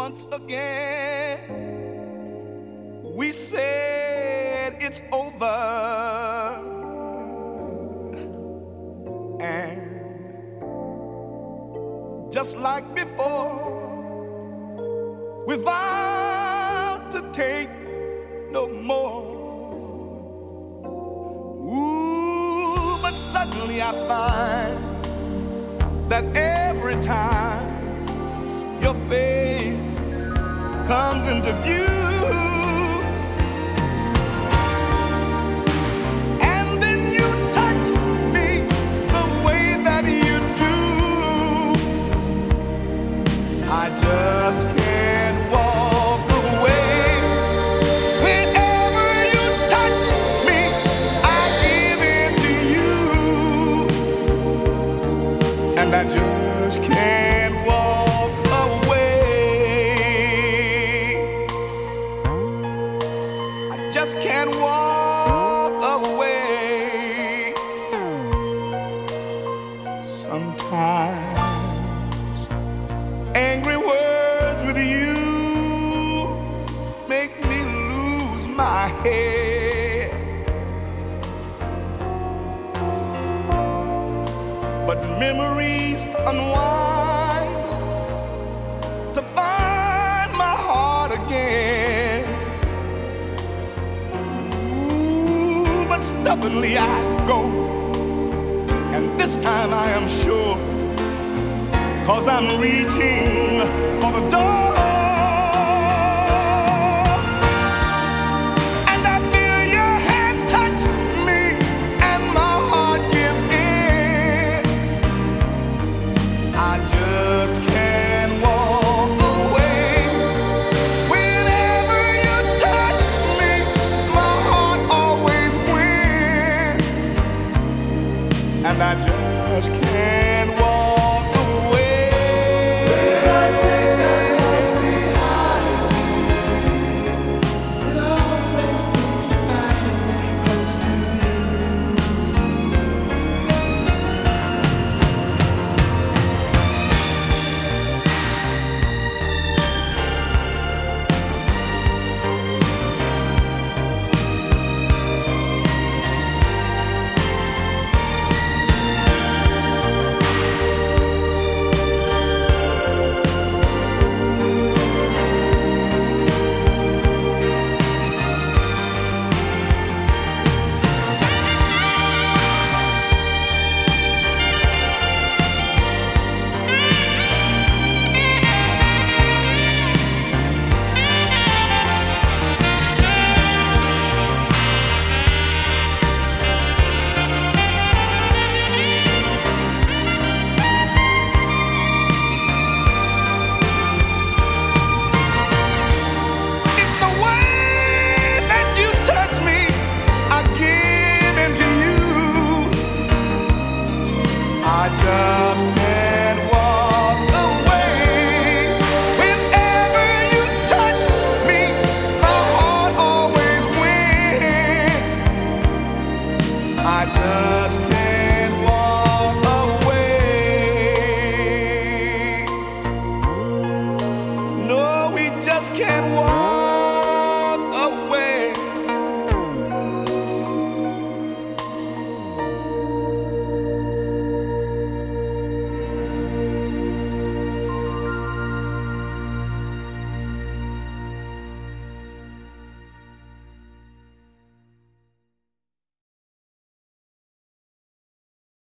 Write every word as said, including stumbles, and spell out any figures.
once again. We said it's over, and just like before, we vowed to take no more. Ooh, but suddenly I find that every time your face comes into view, and then you touch me the way that you do, I just can't walk away. Whenever you touch me, I give in to you, and I just can't walk away. I just can't walk away. Sometimes angry words with you make me lose my head, but memories unwind to find my heart again. Ooh, but stubbornly I go, and this time I am sure, 'cause I'm reaching for the door, and I feel your hand touch me, and my heart gives in. I just can't walk away. Whenever you touch me, my heart always wins, and I just can't walk away. When I think that love's behind me, it always seems to find me close to you. It's the way that you touch me, I give into you. I just can't walk away. Whenever you touch me, my heart always wins. I just can't walk away. No, we just can't walk